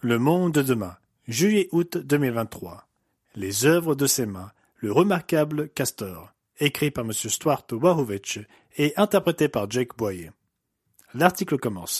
Le monde de demain, juillet-août 2023. Les œuvres de ses mains, le remarquable Castor, écrit par M. Stuart Wachowicz et interprété par Jake Boyer. L'article commence.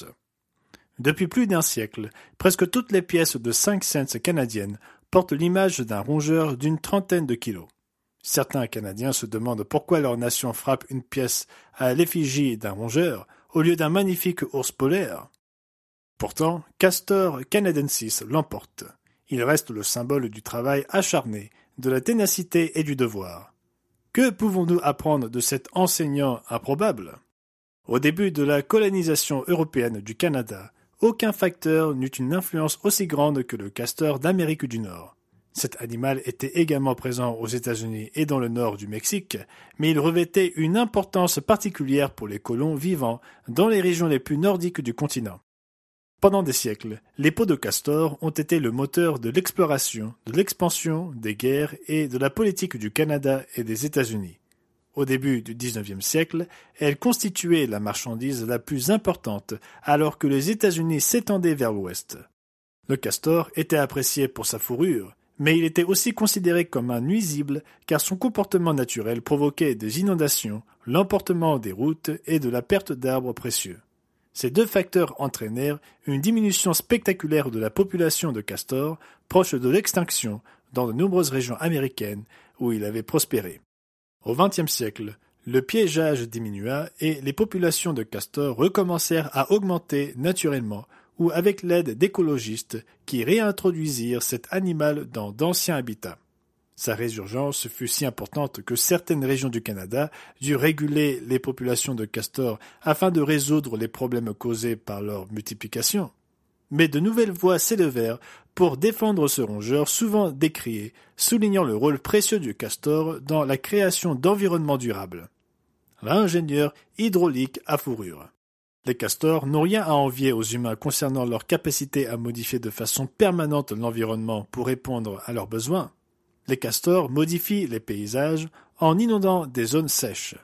Depuis plus d'un siècle, presque toutes les pièces de 5 cents canadiennes portent l'image d'un rongeur d'une trentaine de kilos. Certains Canadiens se demandent pourquoi leur nation frappe une pièce à l'effigie d'un rongeur au lieu d'un magnifique ours polaire. Pourtant, Castor canadensis l'emporte. Il reste le symbole du travail acharné, de la ténacité et du devoir. Que pouvons-nous apprendre de cet enseignant improbable? Au début de la colonisation européenne du Canada, aucun facteur n'eut une influence aussi grande que le castor d'Amérique du Nord. Cet animal était également présent aux États-Unis et dans le nord du Mexique, mais il revêtait une importance particulière pour les colons vivant dans les régions les plus nordiques du continent. Pendant des siècles, les peaux de castor ont été le moteur de l'exploration, de l'expansion, des guerres et de la politique du Canada et des États-Unis. Au début du XIXe siècle, elles constituaient la marchandise la plus importante alors que les États-Unis s'étendaient vers l'ouest. Le castor était apprécié pour sa fourrure, mais il était aussi considéré comme un nuisible car son comportement naturel provoquait des inondations, l'emportement des routes et de la perte d'arbres précieux. Ces deux facteurs entraînèrent une diminution spectaculaire de la population de castor, proche de l'extinction, dans de nombreuses régions américaines où il avait prospéré. Au XXe siècle, le piégeage diminua et les populations de castor recommencèrent à augmenter naturellement ou avec l'aide d'écologistes qui réintroduisirent cet animal dans d'anciens habitats. Sa résurgence fut si importante que certaines régions du Canada durent réguler les populations de castors afin de résoudre les problèmes causés par leur multiplication. Mais de nouvelles voix s'élevèrent pour défendre ce rongeur souvent décrié, soulignant le rôle précieux du castor dans la création d'environnements durables. L'ingénieur hydraulique à fourrure. Les castors n'ont rien à envier aux humains concernant leur capacité à modifier de façon permanente l'environnement pour répondre à leurs besoins. Les castors modifient les paysages en inondant des zones sèches.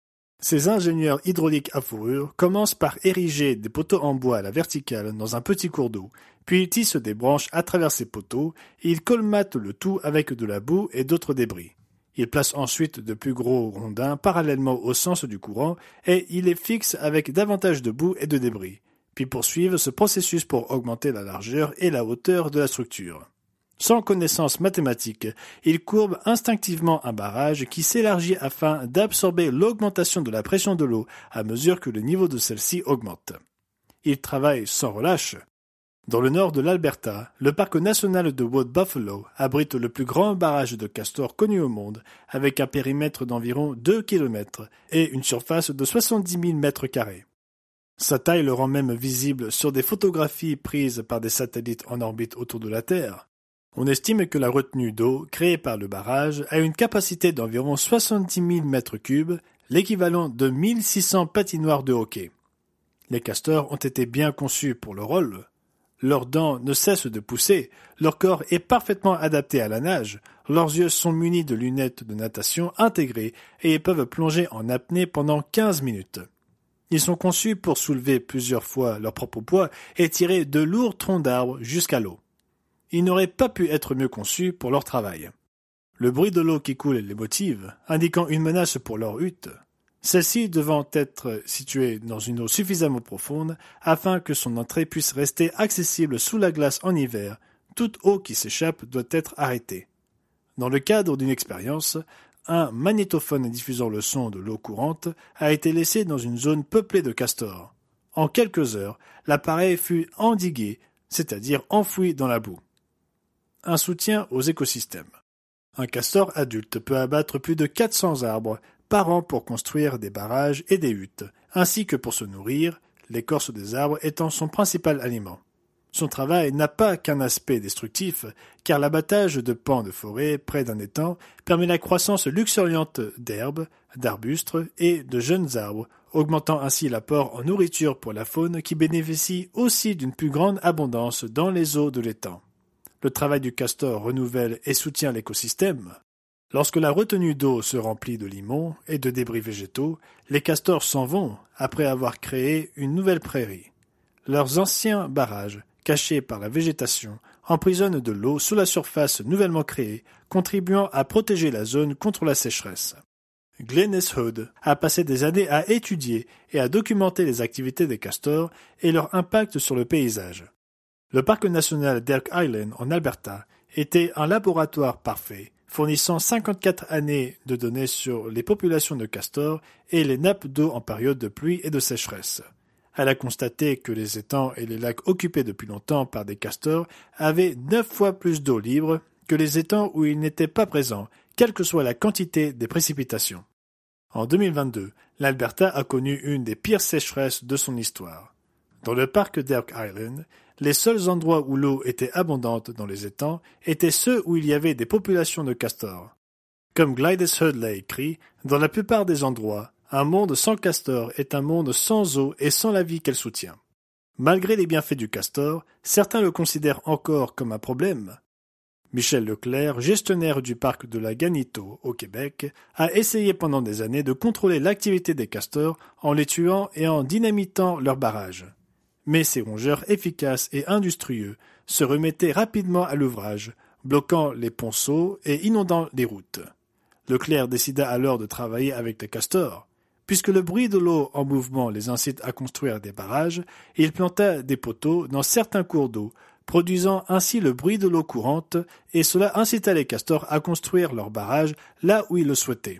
Ces ingénieurs hydrauliques à fourrure commencent par ériger des poteaux en bois à la verticale dans un petit cours d'eau, puis ils tissent des branches à travers ces poteaux et ils colmatent le tout avec de la boue et d'autres débris. Ils placent ensuite de plus gros rondins parallèlement au sens du courant et ils les fixent avec davantage de boue et de débris, puis poursuivent ce processus pour augmenter la largeur et la hauteur de la structure. Sans connaissance mathématique, ils courbent instinctivement un barrage qui s'élargit afin d'absorber l'augmentation de la pression de l'eau à mesure que le niveau de celle-ci augmente. Ils travaillent sans relâche. Dans le nord de l'Alberta, le parc national de Wood Buffalo abrite le plus grand barrage de castor connu au monde, avec un périmètre d'environ 2 km et une surface de 70 000 mètres carrés. Sa taille le rend même visible sur des photographies prises par des satellites en orbite autour de la Terre. On estime que la retenue d'eau créée par le barrage a une capacité d'environ 70 000 mètres cubes, l'équivalent de 1600 patinoires de hockey. Les castors ont été bien conçus pour le rôle. Leurs dents ne cessent de pousser, leur corps est parfaitement adapté à la nage, leurs yeux sont munis de lunettes de natation intégrées et ils peuvent plonger en apnée pendant 15 minutes. Ils sont conçus pour soulever plusieurs fois leur propre poids et tirer de lourds troncs d'arbres jusqu'à l'eau. Ils n'auraient pas pu être mieux conçus pour leur travail. Le bruit de l'eau qui coule les motive, indiquant une menace pour leur hutte. Celle-ci devant être située dans une eau suffisamment profonde afin que son entrée puisse rester accessible sous la glace en hiver, toute eau qui s'échappe doit être arrêtée. Dans le cadre d'une expérience, un magnétophone diffusant le son de l'eau courante a été laissé dans une zone peuplée de castors. En quelques heures, l'appareil fut endigué, c'est-à-dire enfoui dans la boue. Un soutien aux écosystèmes. Un castor adulte peut abattre plus de 400 arbres par an pour construire des barrages et des huttes, ainsi que pour se nourrir, l'écorce des arbres étant son principal aliment. Son travail n'a pas qu'un aspect destructif, car l'abattage de pans de forêt près d'un étang permet la croissance luxuriante d'herbes, d'arbustes et de jeunes arbres, augmentant ainsi l'apport en nourriture pour la faune qui bénéficie aussi d'une plus grande abondance dans les eaux de l'étang. Le travail du castor renouvelle et soutient l'écosystème. Lorsque la retenue d'eau se remplit de limons et de débris végétaux, les castors s'en vont après avoir créé une nouvelle prairie. Leurs anciens barrages, cachés par la végétation, emprisonnent de l'eau sous la surface nouvellement créée, contribuant à protéger la zone contre la sécheresse. Glenys Hood a passé des années à étudier et à documenter les activités des castors et leur impact sur le paysage. Le parc national d'Elk Island en Alberta était un laboratoire parfait, fournissant 54 années de données sur les populations de castors et les nappes d'eau en période de pluie et de sécheresse. Elle a constaté que les étangs et les lacs occupés depuis longtemps par des castors avaient 9 fois plus d'eau libre que les étangs où ils n'étaient pas présents, quelle que soit la quantité des précipitations. En 2022, l'Alberta a connu une des pires sécheresses de son histoire. Dans le parc d'Elk Island, les seuls endroits où l'eau était abondante dans les étangs étaient ceux où il y avait des populations de castors. Comme Glenys Hood l'a écrit, dans la plupart des endroits, un monde sans castor est un monde sans eau et sans la vie qu'elle soutient. Malgré les bienfaits du castor, certains le considèrent encore comme un problème. Michel Leclerc, gestionnaire du parc de la Ganito au Québec, a essayé pendant des années de contrôler l'activité des castors en les tuant et en dynamitant leurs barrages. Mais ces rongeurs efficaces et industrieux se remettaient rapidement à l'ouvrage, bloquant les ponceaux et inondant les routes. Leclerc décida alors de travailler avec les castors. Puisque le bruit de l'eau en mouvement les incite à construire des barrages, il planta des poteaux dans certains cours d'eau, produisant ainsi le bruit de l'eau courante, et cela incita les castors à construire leurs barrages là où ils le souhaitaient.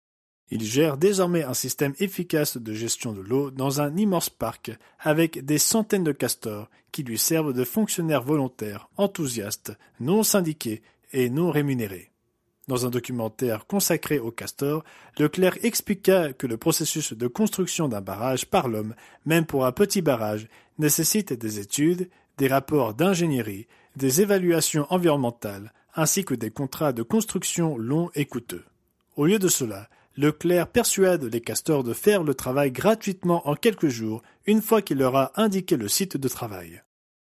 Il gère désormais un système efficace de gestion de l'eau dans un immense parc avec des centaines de castors qui lui servent de fonctionnaires volontaires, enthousiastes, non syndiqués et non rémunérés. Dans un documentaire consacré aux castors, Leclerc expliqua que le processus de construction d'un barrage par l'homme, même pour un petit barrage, nécessite des études, des rapports d'ingénierie, des évaluations environnementales, ainsi que des contrats de construction longs et coûteux. Au lieu de cela, Leclerc persuade les castors de faire le travail gratuitement en quelques jours, une fois qu'il leur a indiqué le site de travail.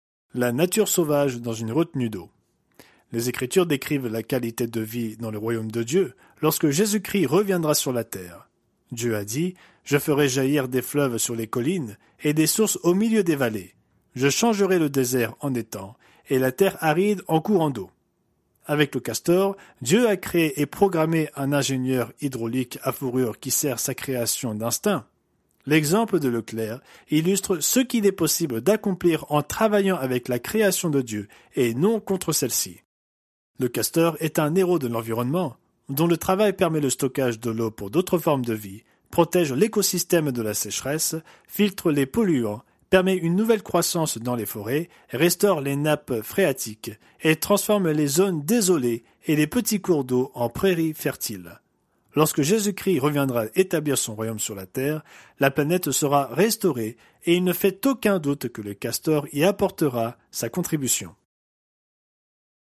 La nature sauvage dans une retenue d'eau. Les Écritures décrivent la qualité de vie dans le royaume de Dieu lorsque Jésus-Christ reviendra sur la terre. Dieu a dit « Je ferai jaillir des fleuves sur les collines et des sources au milieu des vallées. Je changerai le désert en étang et la terre aride en courant d'eau. » Avec le castor, Dieu a créé et programmé un ingénieur hydraulique à fourrure qui sert sa création d'instinct. L'exemple de Leclerc illustre ce qu'il est possible d'accomplir en travaillant avec la création de Dieu et non contre celle-ci. Le castor est un héros de l'environnement, dont le travail permet le stockage de l'eau pour d'autres formes de vie, protège l'écosystème de la sécheresse, filtre les polluants, permet une nouvelle croissance dans les forêts, restaure les nappes phréatiques et transforme les zones désolées et les petits cours d'eau en prairies fertiles. Lorsque Jésus-Christ reviendra établir son royaume sur la terre, la planète sera restaurée et il ne fait aucun doute que le castor y apportera sa contribution.